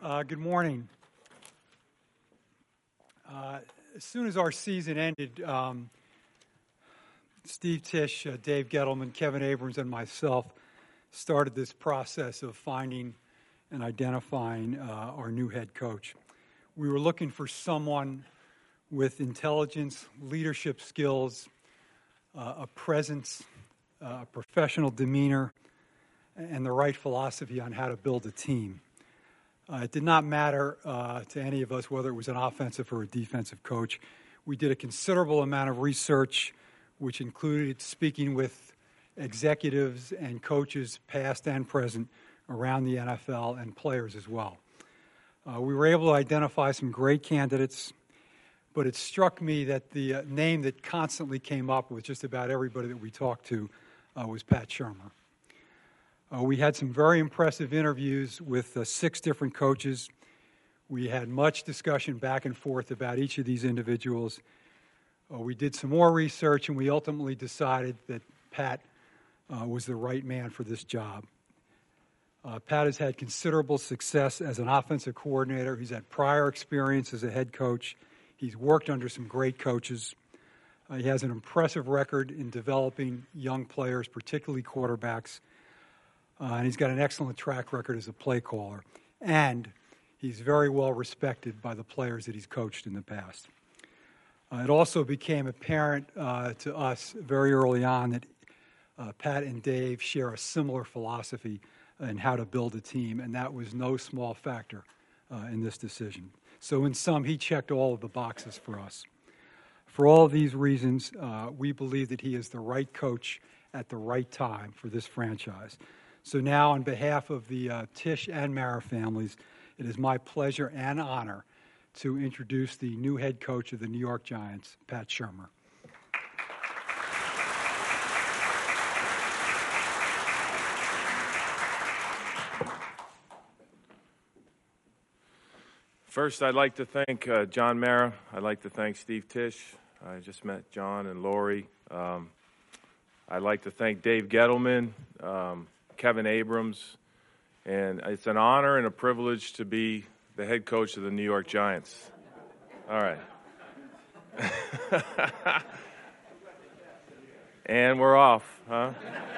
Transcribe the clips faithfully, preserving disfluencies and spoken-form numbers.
Uh, good morning. Uh, as soon as our season ended, um, Steve Tisch, uh, Dave Gettleman, Kevin Abrams, and myself started this process of finding and identifying uh, our new head coach. We were looking for someone with intelligence, leadership skills, uh, a presence, uh, a professional demeanor, and the right philosophy on how to build a team. Uh, it did not matter uh, to any of us whether it was an offensive or a defensive coach. We did a considerable amount of research, which included speaking with executives and coaches, past and present, around the N F L and players as well. Uh, we were able to identify some great candidates, but it struck me that the uh, name that constantly came up with just about everybody that we talked to uh, was Pat Shurmur. Uh, we had some very impressive interviews with uh, six different coaches. We had much discussion back and forth about each of these individuals. Uh, we did some more research, and we ultimately decided that Pat uh, was the right man for this job. Uh, Pat has had considerable success as an offensive coordinator. He's had prior experience as a head coach. He's worked under some great coaches. Uh, he has an impressive record in developing young players, particularly quarterbacks. Uh, and he's got an excellent track record as a play caller. And he's very well respected by the players that he's coached in the past. Uh, it also became apparent uh, to us very early on that uh, Pat and Dave share a similar philosophy in how to build a team, and that was no small factor uh, in this decision. So in sum, he checked all of the boxes for us. For all of these reasons, uh, we believe that he is the right coach at the right time for this franchise. So now, on behalf of the uh, Tisch and Mara families, it is my pleasure and honor to introduce the new head coach of the New York Giants, Pat Shurmur. First, I'd like to thank uh, John Mara. I'd like to thank Steve Tisch. I just met John and Lori. Um, I'd like to thank Dave Gettleman, um, Kevin Abrams, and it's an honor and a privilege to be the head coach of the New York Giants. All right. And we're off, huh?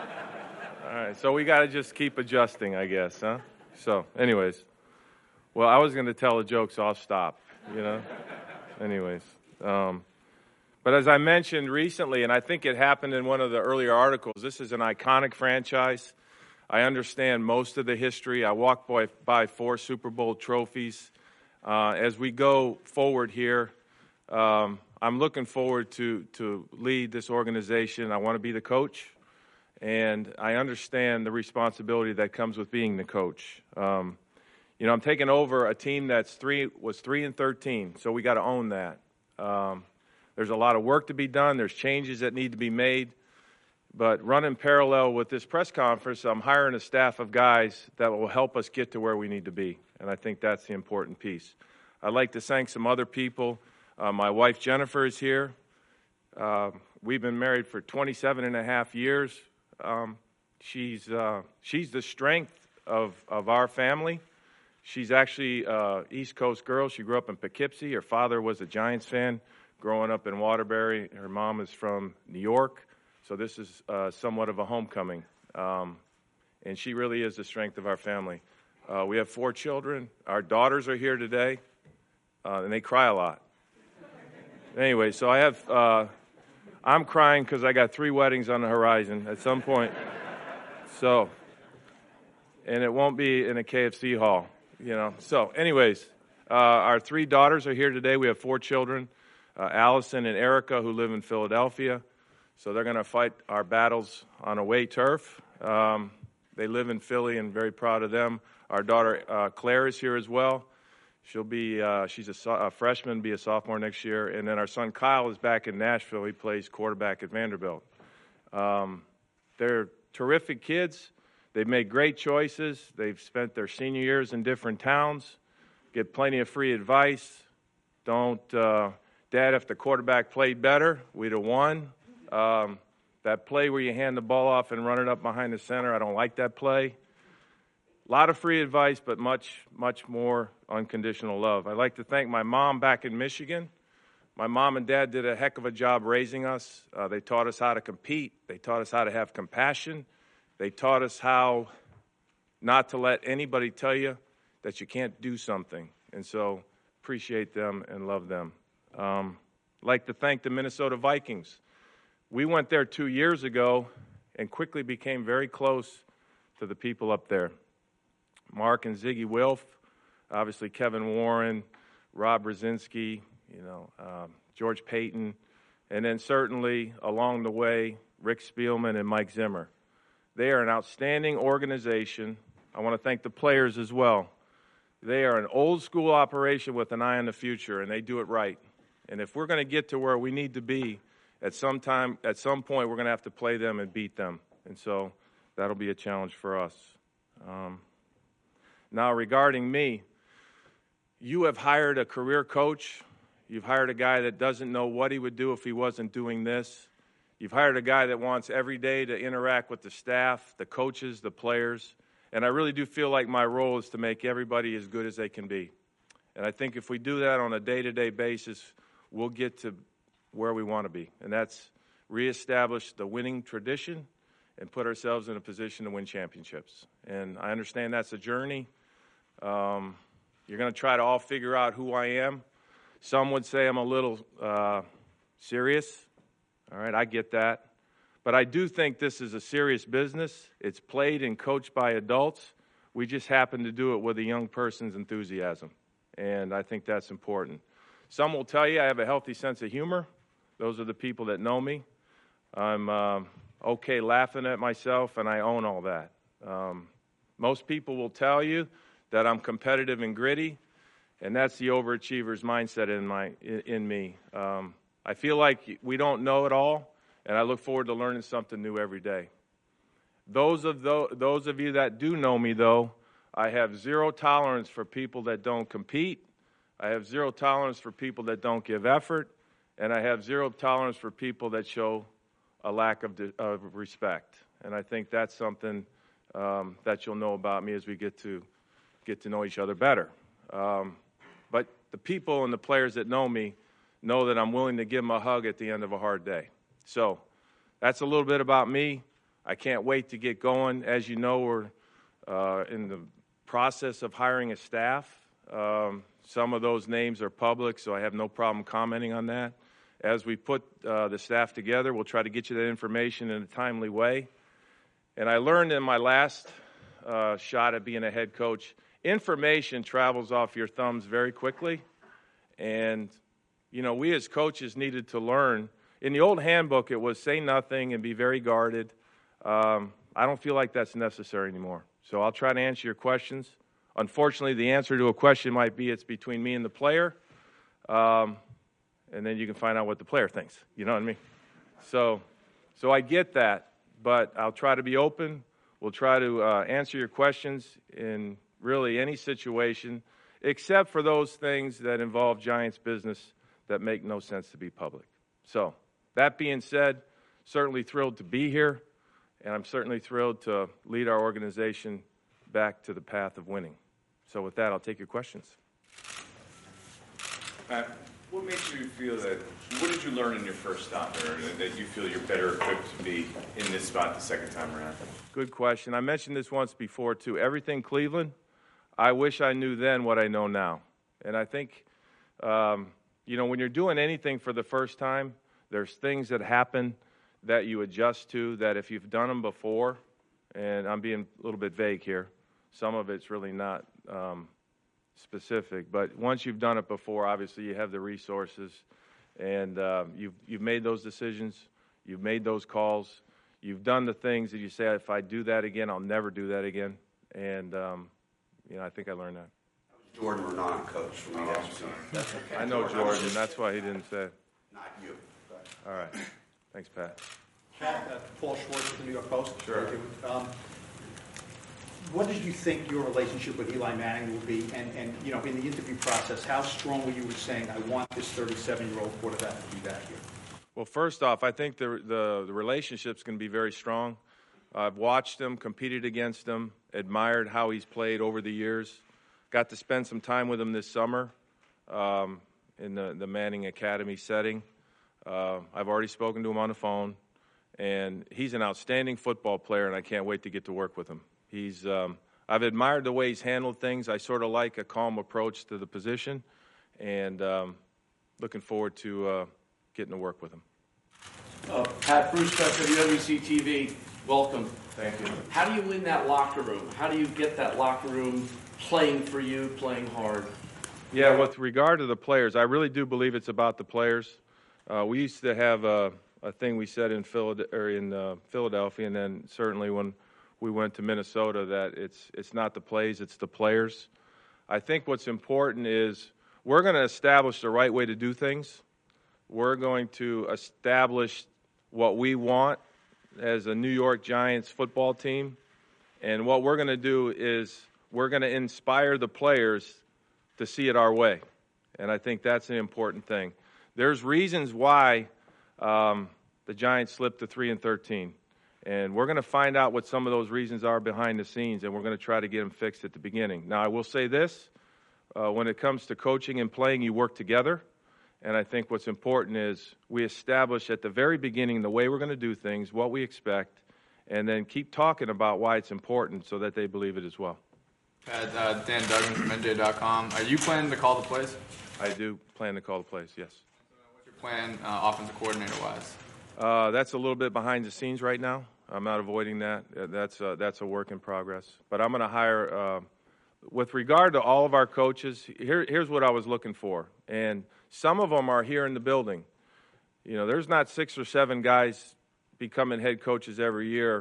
All right, so we got to just keep adjusting, I guess, huh? So, anyways. Well, I was going to tell a joke, so I'll stop, you know? Anyways. Um, but as I mentioned recently, and I think it happened in one of the earlier articles, this is an iconic franchise. I understand most of the history. I walked by, by four Super Bowl trophies. Uh, as we go forward here, um, I'm looking forward to, to lead this organization. I want to be the coach, and I understand the responsibility that comes with being the coach. Um, you know, I'm taking over a team that's three was three and thirteen, so we got to own that. Um, there's a lot of work to be done. There's changes that need to be made. But running parallel with this press conference, I'm hiring a staff of guys that will help us get to where we need to be. And I think that's the important piece. I'd like to thank some other people. Uh, my wife, Jennifer, is here. Uh, we've been married for twenty-seven and a half years. Um, she's uh, she's the strength of, of our family. She's actually an uh, East Coast girl. She grew up in Poughkeepsie. Her father was a Giants fan growing up in Waterbury. Her mom is from New York. So this is uh, somewhat of a homecoming, um, and she really is the strength of our family. Uh, we have four children. Our daughters are here today, uh, and they cry a lot. Anyway, so I have, uh, I'm crying because I got three weddings on the horizon at some point. So, and it won't be in a K F C hall, you know. So anyways, uh, our three daughters are here today. We have four children, uh, Allison and Erica, who live in Philadelphia. So they're going to fight our battles on away turf. Um, they live in Philly, and very proud of them. Our daughter uh, Claire is here as well. She'll be uh, she's a, so- a freshman, be a sophomore next year. And then our son Kyle is back in Nashville. He plays quarterback at Vanderbilt. Um, they're terrific kids. They've made great choices. They've spent their senior years in different towns. Get plenty of free advice. Don't, uh, Dad, if the quarterback played better, we'd have won. Um, that play where you hand the ball off and run it up behind the center, I don't like that play. A lot of free advice, but much, much more unconditional love. I'd like to thank my mom back in Michigan. My mom and dad did a heck of a job raising us. Uh, they taught us how to compete. They taught us how to have compassion. They taught us how not to let anybody tell you that you can't do something. And so appreciate them and love them. Um, I'd like to thank the Minnesota Vikings. We went there two years ago and quickly became very close to the people up there. Mark and Ziggy Wilf, obviously Kevin Warren, Rob Brzezinski, you know, um, George Payton, and then certainly along the way, Rick Spielman and Mike Zimmer. They are an outstanding organization. I want to thank the players as well. They are an old school operation with an eye on the future, and they do it right. And if we're going to get to where we need to be, at some time, at some point, we're going to have to play them and beat them. And so that'll be a challenge for us. Um, Now, regarding me, you have hired a career coach. You've hired a guy that doesn't know what he would do if he wasn't doing this. You've hired a guy that wants every day to interact with the staff, the coaches, the players. And I really do feel like my role is to make everybody as good as they can be. And I think if we do that on a day-to-day basis, we'll get to where we want to be. And that's reestablish the winning tradition and put ourselves in a position to win championships. And I understand that's a journey. Um, you're going to try to all figure out who I am. Some would say I'm a little uh, serious. All right, I get that. But I do think this is a serious business. It's played and coached by adults. We just happen to do it with a young person's enthusiasm. And I think that's important. Some will tell you I have a healthy sense of humor. Those are the people that know me. I'm um, okay laughing at myself, and I own all that. Um, most people will tell you that I'm competitive and gritty, and that's the overachiever's mindset in my in, in me. Um, I feel like we don't know it all, and I look forward to learning something new every day. Those of those, those of you that do know me, though, I have zero tolerance for people that don't compete. I have zero tolerance for people that don't give effort, and I have zero tolerance for people that show a lack of, of respect. And I think that's something um, that you'll know about me as we get to get to know each other better. Um, but the people and the players that know me know that I'm willing to give them a hug at the end of a hard day. So that's a little bit about me. I can't wait to get going. As you know, we're uh, in the process of hiring a staff. Um, some of those names are public, so I have no problem commenting on that. As we put uh, the staff together, we'll try to get you that information in a timely way. And I learned in my last uh, shot at being a head coach, information travels off your thumbs very quickly. And, you know, we as coaches needed to learn. In the old handbook, it was say nothing and be very guarded. Um, I don't feel like that's necessary anymore. So I'll try to answer your questions. Unfortunately, the answer to a question might be it's between me and the player. Um, and then you can find out what the player thinks. You know what I mean? So, so I get that, but I'll try to be open. We'll try to uh, answer your questions in really any situation, except for those things that involve Giants business that make no sense to be public. So, that being said, certainly thrilled to be here, and I'm certainly thrilled to lead our organization back to the path of winning. So with that, I'll take your questions. Pat, what makes you feel that, what did you learn in your first stop there that you feel you're better equipped to be in this spot the second time around? Good question. I mentioned this once before, too. Everything Cleveland, I wish I knew then what I know now. And I think, um, you know, when you're doing anything for the first time, there's things that happen that you adjust to that if you've done them before, and I'm being a little bit vague here, some of it's really not um, specific, but once you've done it before, obviously you have the resources, and uh, you've, you've made those decisions, you've made those calls, you've done the things that you say, if I do that again, I'll never do that again, and um, you know, I think I learned that. Jordan Renan, coach from the F C. I know Jordan, that's why he didn't say. Not you. All right. Thanks, Pat. Pat, uh, Paul Schwartz with the New York Post. Sure. Thank you. Um, what did you think your relationship with Eli Manning will be? And, and, you know, in the interview process, how strong were you in saying, I want this thirty-seven-year-old quarterback to be back here? Well, first off, I think the the, the relationship's going to be very strong. I've watched him, competed against him, admired how he's played over the years. Got to spend some time with him this summer um, in the, the Manning Academy setting. Uh, I've already spoken to him on the phone, and he's an outstanding football player, and I can't wait to get to work with him. He's, um, I've admired the way he's handled things. I sort of like a calm approach to the position, and um, looking forward to uh, getting to work with him. Uh, Pat Bruce, W W C T V, welcome. Thank you. How do you win that locker room? How do you get that locker room playing for you, playing hard? Yeah, with regard to the players, I really do believe it's about the players. Uh, we used to have a, a thing we said in, Philad- or in uh, Philadelphia, and then certainly when we went to Minnesota, that it's it's not the plays, it's the players. I think what's important is we're going to establish the right way to do things. We're going to establish what we want as a New York Giants football team. And what we're going to do is we're going to inspire the players to see it our way. And I think that's an important thing. There's reasons why um, the Giants slipped to three and thirteen. And we're going to find out what some of those reasons are behind the scenes, and we're going to try to get them fixed at the beginning. Now, I will say this. Uh, when it comes to coaching and playing, you work together. And I think what's important is we establish at the very beginning the way we're going to do things, what we expect, and then keep talking about why it's important so that they believe it as well. Pat, uh, Dan Duggan from N J dot com. Are you planning to call the plays? I do plan to call the plays, yes. What's your plan uh, offensive coordinator-wise? Uh, that's a little bit behind the scenes right now. I'm not avoiding that. That's uh, that's a work in progress. But I'm going to hire, uh, with regard to all of our coaches, here, here's what I was looking for. And some of them are here in the building. You know, there's not six or seven guys becoming head coaches every year,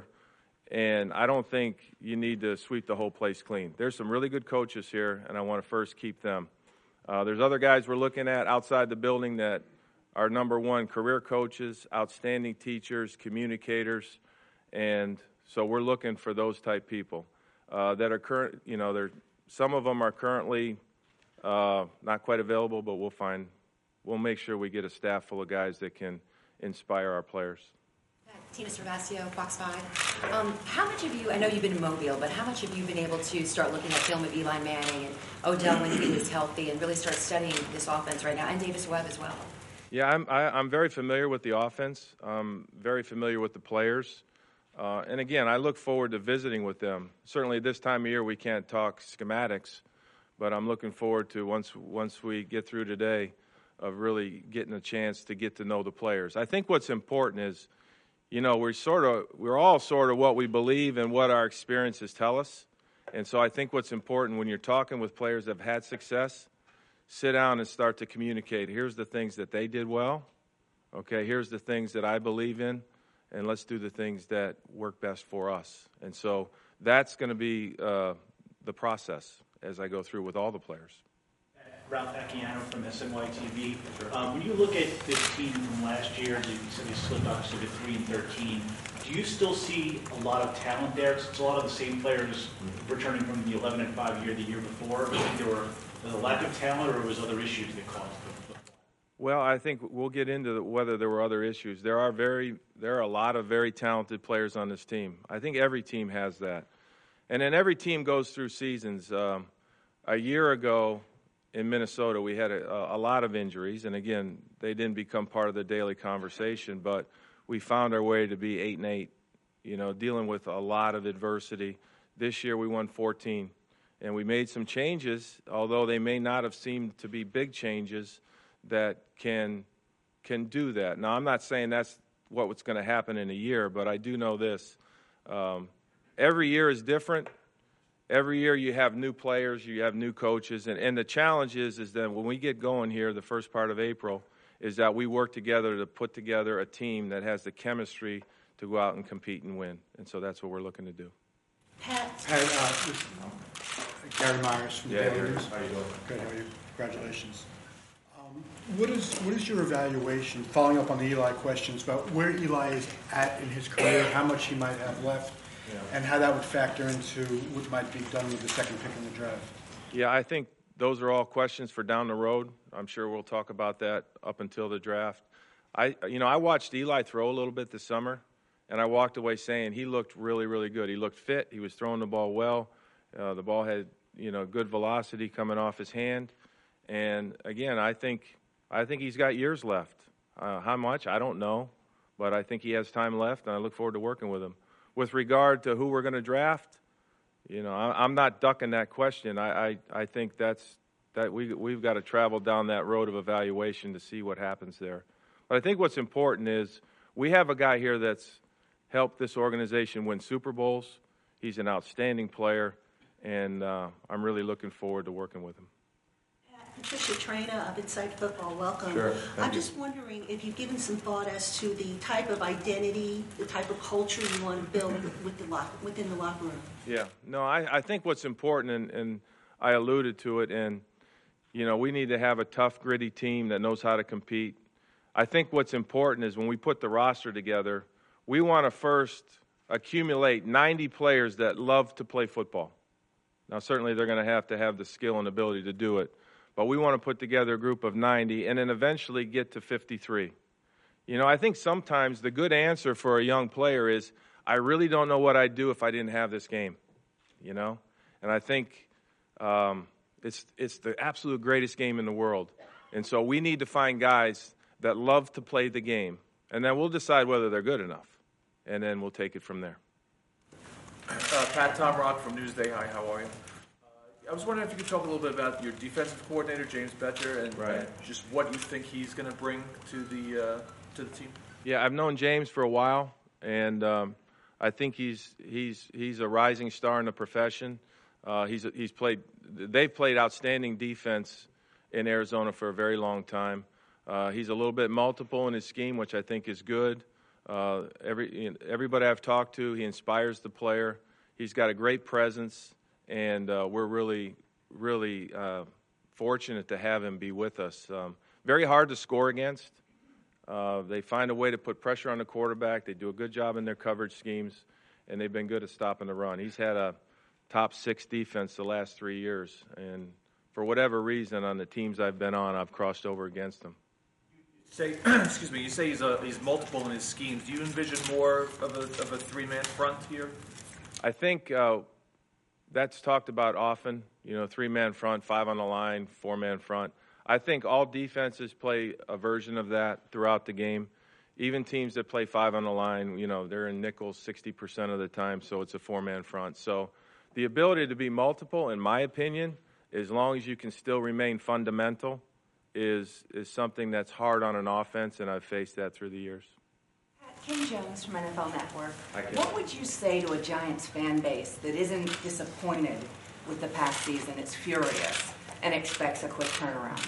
and I don't think you need to sweep the whole place clean. There's some really good coaches here, and I want to first keep them. Uh, there's other guys we're looking at outside the building that are number one career coaches, outstanding teachers, communicators, and so we're looking for those type people uh, that are current. You know, they're some of them are currently uh, not quite available, but we'll find. We'll make sure we get a staff full of guys that can inspire our players. Tina Cervasio, Fox five. Um, how much have you, I know you've been in Mobile, but how much have you been able to start looking at film of Eli Manning and Odell when he was healthy and really start studying this offense right now, and Davis Webb as well? Yeah, I'm, I, I'm very familiar with the offense. I'm very familiar with the players. Uh, and again, I look forward to visiting with them. Certainly this time of year we can't talk schematics, but I'm looking forward to once once we get through today of really getting a chance to get to know the players. I think what's important is, you know, we're sort of we're all sort of what we believe and what our experiences tell us. And so I think what's important when you're talking with players that have had success, sit down and start to communicate. Here's the things that they did well. Okay, here's the things that I believe in, and let's do the things that work best for us. And so that's going to be uh, the process as I go through with all the players. Ralph Acciano from S N Y T V. Um, when you look at this team from last year, you said they slipped obviously to three and thirteen. Do you still see a lot of talent there? It's a lot of the same players returning from the eleven and five year the year before. Do you think there were was a lack of talent, or was other issues that caused them? Well, I think we'll get into the, whether there were other issues. There are very there are a lot of very talented players on this team. I think every team has that, and then every team goes through seasons. Um, a year ago in Minnesota, we had a, a lot of injuries, and again, they didn't become part of the daily conversation, but we found our way to be eight and eight, you know, dealing with a lot of adversity. This year we won fourteen, and we made some changes, although they may not have seemed to be big changes that can can do that. Now, I'm not saying that's what's going to happen in a year, but I do know this. Um, every year is different. Every year you have new players, you have new coaches, and, and the challenge is, is that when we get going here the first part of April, is that we work together to put together a team that has the chemistry to go out and compete and win. And so that's what we're looking to do. Pat. Pat, uh, Gary Myers from Yeah, Daily Gary. News. How you doing? Good, how are you? Congratulations. Um, what is what is your evaluation, following up on the Eli questions, about where Eli is at in his career, how much he might have left, yeah, and how that would factor into what might be done with the second pick in the draft? Yeah, I think those are all questions for down the road. I'm sure we'll talk about that up until the draft. I, you know, I watched Eli throw a little bit this summer, and I walked away saying he looked really, really good. He looked fit. He was throwing the ball well. Uh, the ball had, you know, good velocity coming off his hand. And again, I think I think he's got years left. Uh, how much? I don't know, but I think he has time left, and I look forward to working with him. With regard to who we're going to draft, you know, I, I'm not ducking that question. I, I, I think that's that we we've got to travel down that road of evaluation to see what happens there. But I think what's important is we have a guy here that's helped this organization win Super Bowls. He's an outstanding player, and uh, I'm really looking forward to working with him. Patricia Traina of Inside Football, welcome. Sure, I'm you. just wondering if you've given some thought as to the type of identity, the type of culture you want to build with the lock, within the locker room. Yeah, no, I, I think what's important, and, and I alluded to it, and, you know, we need to have a tough, gritty team that knows how to compete. I think what's important is when we put the roster together, we want to first accumulate ninety players that love to play football. Now, certainly they're going to have to have the skill and ability to do it. But we want to put together a group of ninety and then eventually get to fifty-three. You know, I think sometimes the good answer for a young player is, I really don't know what I'd do if I didn't have this game, you know? And I think um, it's, it's the absolute greatest game in the world. And so we need to find guys that love to play the game. And then we'll decide whether they're good enough. And then we'll take it from there. Uh, Pat Tom Rock from Newsday. Hi, how are you? I was wondering if you could talk a little bit about your defensive coordinator, James Bettcher, and, Right. and just what you think he's going to bring to the uh, to the team. Yeah, I've known James for a while, and um, I think he's he's he's a rising star in the profession. Uh, he's he's played. They've played outstanding defense in Arizona for a very long time. Uh, he's a little bit multiple in his scheme, which I think is good. Uh, every everybody I've talked to, he inspires the player. He's got a great presence. And uh, we're really, really uh, fortunate to have him be with us. Um, very hard to score against. Uh, they find a way to put pressure on the quarterback. They do a good job in their coverage schemes, and they've been good at stopping the run. He's had a top six defense the last three years, and for whatever reason, on the teams I've been on, I've crossed over against him. Say, excuse me. You say he's a, he's multiple in his schemes. Do you envision more of a of a three man front here? I think. Uh, That's talked about often, you know, three-man front, five on the line, four-man front. I think all defenses play a version of that throughout the game. Even teams that play five on the line, you know, they're in nickels sixty percent of the time, so it's a four-man front. So the ability to be multiple, in my opinion, as long as you can still remain fundamental, is is something that's hard on an offense, and I've faced that through the years. Kim Jones from N F L Network. Hi, Kim. What would you say to a Giants fan base that isn't disappointed with the past season, is furious, and expects a quick turnaround?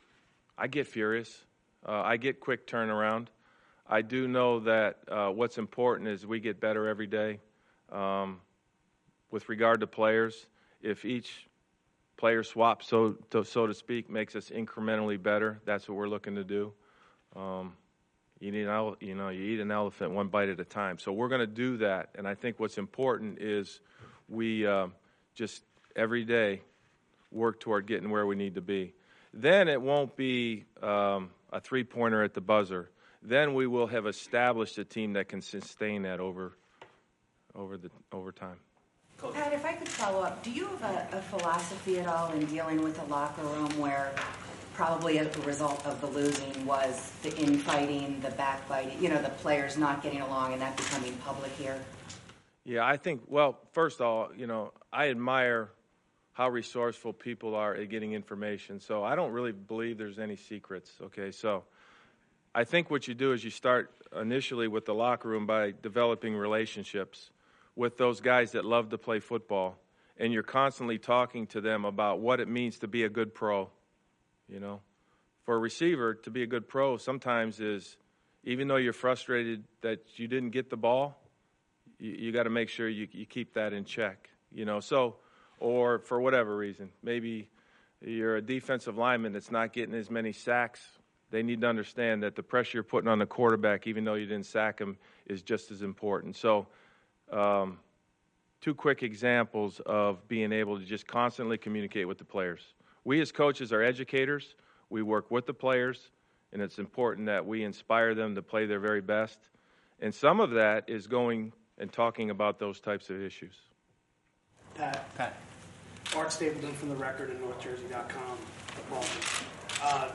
I get furious. Uh, I get quick turnaround. I do know that uh, what's important is we get better every day. Um, with regard to players, if each player swap, so to, so to speak, makes us incrementally better, that's what we're looking to do. Um, You need, an, you know, you eat an elephant one bite at a time. So we're going to do that, and I think what's important is we uh, just every day work toward getting where we need to be. Then it won't be um, a three-pointer at the buzzer. Then we will have established a team that can sustain that over, over the over time. Pat, if I could follow up, do you have a, a philosophy at all in dealing with the locker room where probably as a result of the losing was the infighting, the backbiting, you know, the players not getting along and that becoming public here? Yeah, I think, well, first of all, you know, I admire how resourceful people are at getting information. So I don't really believe there's any secrets, okay? So I think what you do is you start initially with the locker room by developing relationships with those guys that love to play football, and you're constantly talking to them about what it means to be a good pro. You know, for a receiver to be a good pro sometimes is, even though you're frustrated that you didn't get the ball, you, you got to make sure you, you keep that in check, you know. So, or for whatever reason, maybe you're a defensive lineman that's not getting as many sacks. They need to understand that the pressure you're putting on the quarterback, even though you didn't sack him, is just as important. So, um, two quick examples of being able to just constantly communicate with the players. We as coaches are educators. We work with the players, and it's important that we inspire them to play their very best. And some of that is going and talking about those types of issues. Pat. Pat. Art Stapleton from The Record and North Jersey dot com. Uh,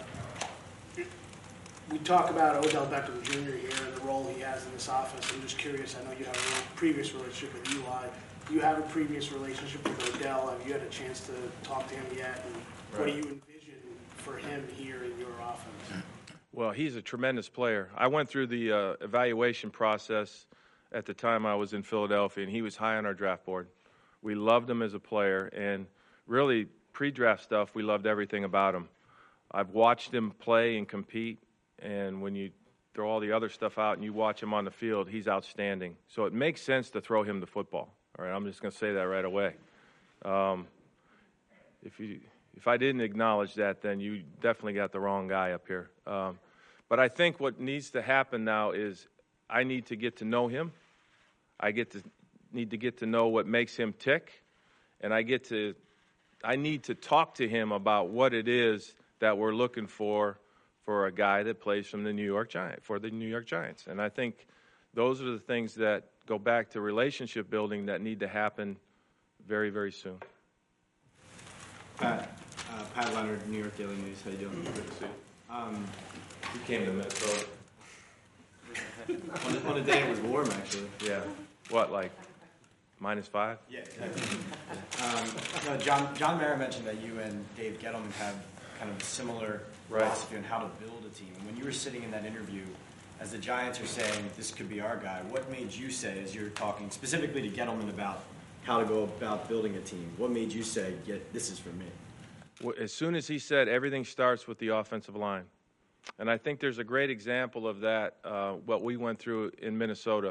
we talk about Odell Beckham Junior here and the role he has in this offense. I'm just curious, I know you have a previous relationship with Eli. Do you have a previous relationship with Odell? Have you had a chance to talk to him yet? And right. What do you envision for him here in your offense? Well, he's a tremendous player. I went through the uh, evaluation process at the time I was in Philadelphia, and he was high on our draft board. We loved him as a player, and really, pre-draft stuff, we loved everything about him. I've watched him play and compete, and when you throw all the other stuff out and you watch him on the field, he's outstanding. So it makes sense to throw him the football. All right, I'm just going to say that right away. Um, if you, if I didn't acknowledge that, then you definitely got the wrong guy up here. Um, but I think what needs to happen now is I need to get to know him. I get to need to get to know what makes him tick, and I get to I need to talk to him about what it is that we're looking for for a guy that plays from the New York Giants for the New York Giants. And I think those are the things that go back to relationship building that need to happen very, very soon. Pat, uh, Pat Leonard, New York Daily News. How you doing? Good to see you. Um, you came to Minnesota on, a, on a day it was warm, actually. Yeah. What, like minus five? Yeah. Exactly. um, no, John John Mara mentioned that you and Dave Gettleman have kind of a similar right. philosophy on how to build a team. And when you were sitting in that interview, as the Giants are saying, this could be our guy, what made you say, as you're talking specifically to Gettleman about how to go about building a team, what made you say, yeah, this is for me? Well, as soon as he said everything starts with the offensive line. And I think there's a great example of that, uh, what we went through in Minnesota.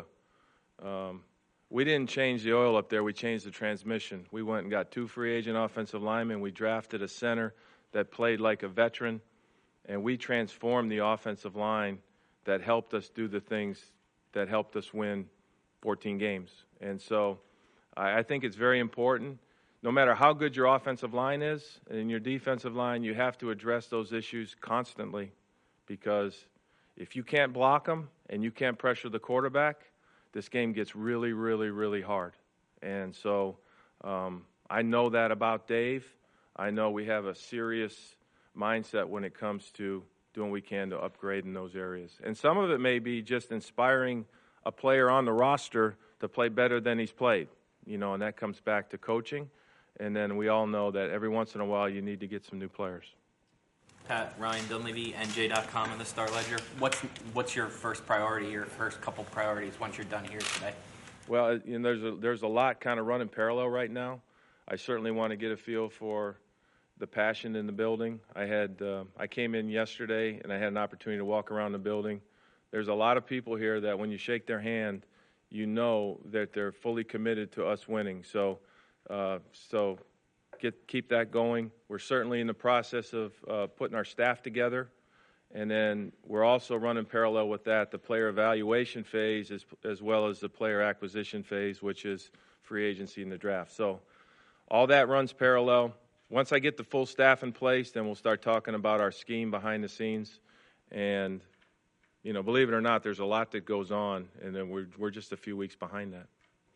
Um, we didn't change the oil up there. We changed the transmission. We went and got two free agent offensive linemen. We drafted a center that played like a veteran, and we transformed the offensive line that helped us do the things that helped us win fourteen games. And so I, I think it's very important. No matter how good your offensive line is and your defensive line, you have to address those issues constantly, because if you can't block them and you can't pressure the quarterback, this game gets really, really, really hard. And so um, I know that about Dave. I know we have a serious mindset when it comes to doing what we can to upgrade in those areas. And some of it may be just inspiring a player on the roster to play better than he's played, you know, and that comes back to coaching. And then we all know that every once in a while you need to get some new players. Pat, Ryan Dunleavy, N J dot com and the Star Ledger. What's what's your first priority, your first couple priorities once you're done here today? Well, you know, there's a, there's a lot kind of running parallel right now. I certainly want to get a feel for the passion in the building. I had uh, I came in yesterday and I had an opportunity to walk around the building. There's a lot of people here that when you shake their hand, you know that they're fully committed to us winning. So, uh, so get keep that going. We're certainly in the process of uh, putting our staff together, and then we're also running parallel with that the player evaluation phase as, as well as the player acquisition phase, which is free agency and the draft. So all that runs parallel. Once I get the full staff in place, then we'll start talking about our scheme behind the scenes. And, you know, believe it or not, there's a lot that goes on, and then we're we're just a few weeks behind that.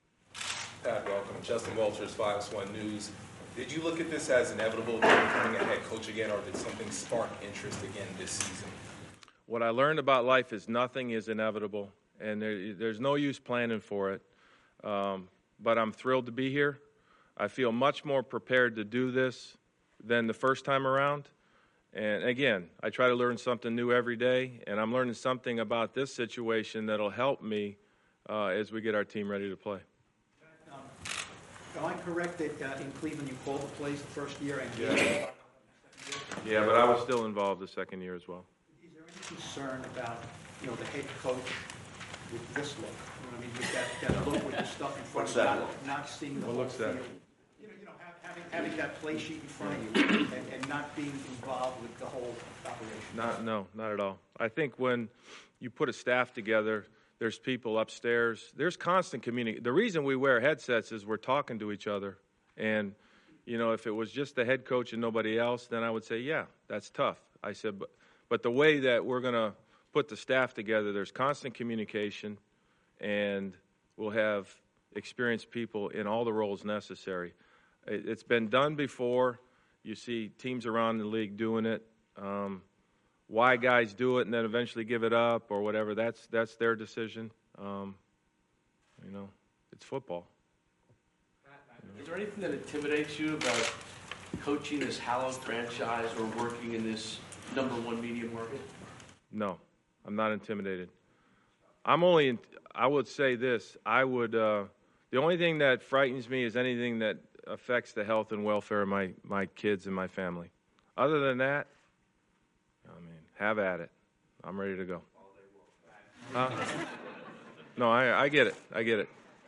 Pat, welcome. Justin Walters, Fox One News. Did you look at this as inevitable, becoming a head coach again, or did something spark interest again this season? What I learned about life is nothing is inevitable, and there, there's no use planning for it. Um, but I'm thrilled to be here. I feel much more prepared to do this than the first time around. And again, I try to learn something new every day, and I'm learning something about this situation that'll help me uh, as we get our team ready to play. Um, am I correct that uh, in Cleveland you called the plays the first year and yeah. yeah, but I was still involved the second year as well. Is there any concern about, you know, the head coach with this look? You know, I mean, with that, that look with the stuff in front What's of that not, look? not seeing the What whole looks that? field. You know, you know, having, having that play sheet in front of you and, and not being involved with the whole operation. Not, no, not at all. I think when you put a staff together, there's people upstairs. There's constant communication. The reason we wear headsets is we're talking to each other. And, you know, if it was just the head coach and nobody else, then I would say, yeah, that's tough. I said, but, but the way that we're going to put the staff together, there's constant communication. and we'll have experienced people in all the roles necessary. It, it's been done before. You see teams around the league doing it. Um, why guys do it and then eventually give it up or whatever, that's that's their decision. Um, you know, it's football. Is there anything that intimidates you about coaching this hallowed franchise or working in this number one media market? No, I'm not intimidated. I'm only, in, I would say this, I would, uh, the only thing that frightens me is anything that affects the health and welfare of my, my kids and my family. Other than that, I mean, have at it. I'm ready to go. Huh? No, I, I get it. I get it.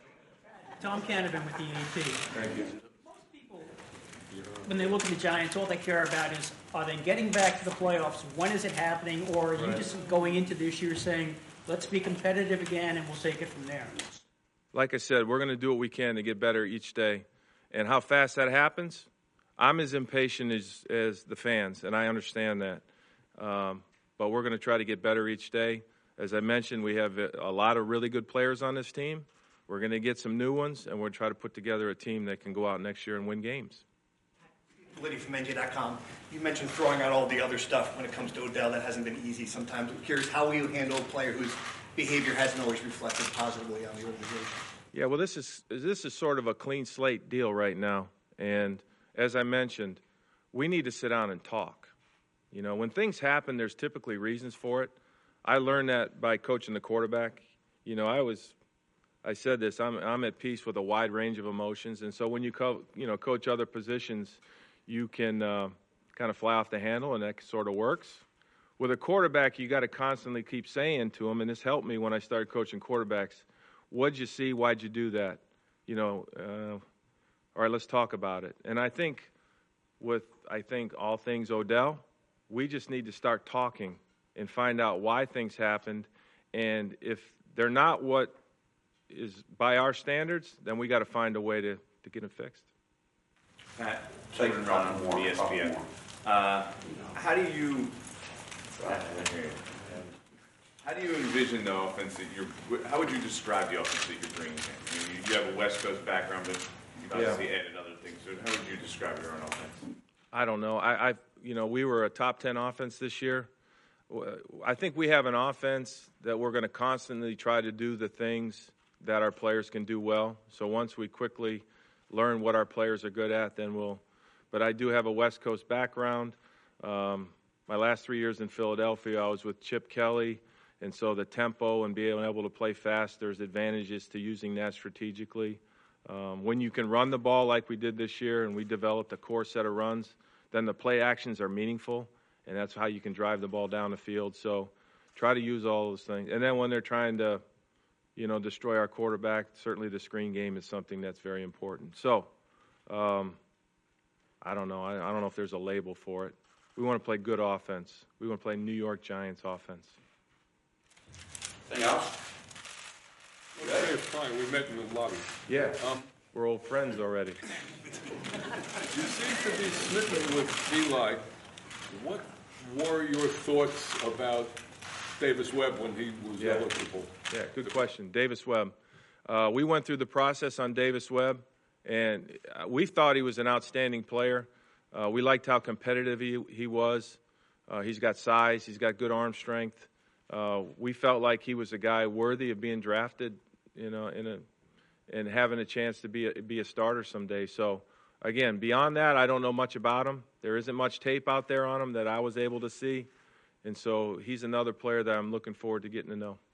Tom Canavan with the A P. Thank you. Most people, when they look at the Giants, all they care about is, are they getting back to the playoffs? When is it happening? Or are you Right. just going into this year saying, let's be competitive again and we'll take it from there? Like I said, we're going to do what we can to get better each day. And how fast that happens, I'm as impatient as, as the fans, and I understand that. Um, but we're going to try to get better each day. As I mentioned, we have a, a lot of really good players on this team. We're going to get some new ones, and we're going to try to put together a team that can go out next year and win games. Liddy from N J dot com. You mentioned throwing out all the other stuff when it comes to Odell. That hasn't been easy sometimes. I'm curious, how will you handle a player whose behavior hasn't always reflected positively on the organization? Yeah, well, this is this is sort of a clean slate deal right now. And as I mentioned, we need to sit down and talk. You know, when things happen, there's typically reasons for it. I learned that by coaching the quarterback. You know, I was, I said this, I'm I'm at peace with a wide range of emotions. And so when you, co- you know, coach other positions, you can uh, kind of fly off the handle, and that sort of works. With a quarterback, you got to constantly keep saying to him, and this helped me when I started coaching quarterbacks, what'd you see, why'd you do that? You know, uh, all right, let's talk about it. And I think with, I think, all things Odell, we just need to start talking and find out why things happened. And if they're not what is by our standards, then we got to find a way to, to get them fixed. Pat, Clayton Ron from E S P N. Uh, how do you how do you envision the offense that you're? How would you describe the offense that you're bringing in? I mean, you, you have a West Coast background, but you've obviously Yeah. added other things. So how would you describe your own offense? I don't know. I, I, you know, we were a top ten offense this year. I think we have an offense that we're going to constantly try to do the things that our players can do well. So once we quickly learn what our players are good at, then we'll. But I do have a West Coast background. Um, my last three years in Philadelphia, I was with Chip Kelly, and so the tempo and being able to play fast, there's advantages to using that strategically. Um, when you can run the ball like we did this year, and we developed a core set of runs, then the play actions are meaningful, and that's how you can drive the ball down the field. So try to use all those things. And then when they're trying to, you know, destroy our quarterback, certainly the screen game is something that's very important. So um, I don't know. I, I don't know if there's a label for it. We want to play good offense. We want to play New York Giants offense. Anything else? Okay, it's fine. We met in the lobby. Yeah. Um, We're old friends already. You seem to be smitten with Eli. What were your thoughts about Davis Webb when he was Yeah. eligible? Yeah, good question. Davis Webb. Uh, we went through the process on Davis Webb, and uh, we thought he was an outstanding player. Uh, we liked how competitive he, he was. Uh, he's got size. He's got good arm strength. Uh, we felt like he was a guy worthy of being drafted, you know, in a and having a chance to be a, be a starter someday. So, again, beyond that, I don't know much about him. There isn't much tape out there on him that I was able to see. And so he's another player that I'm looking forward to getting to know.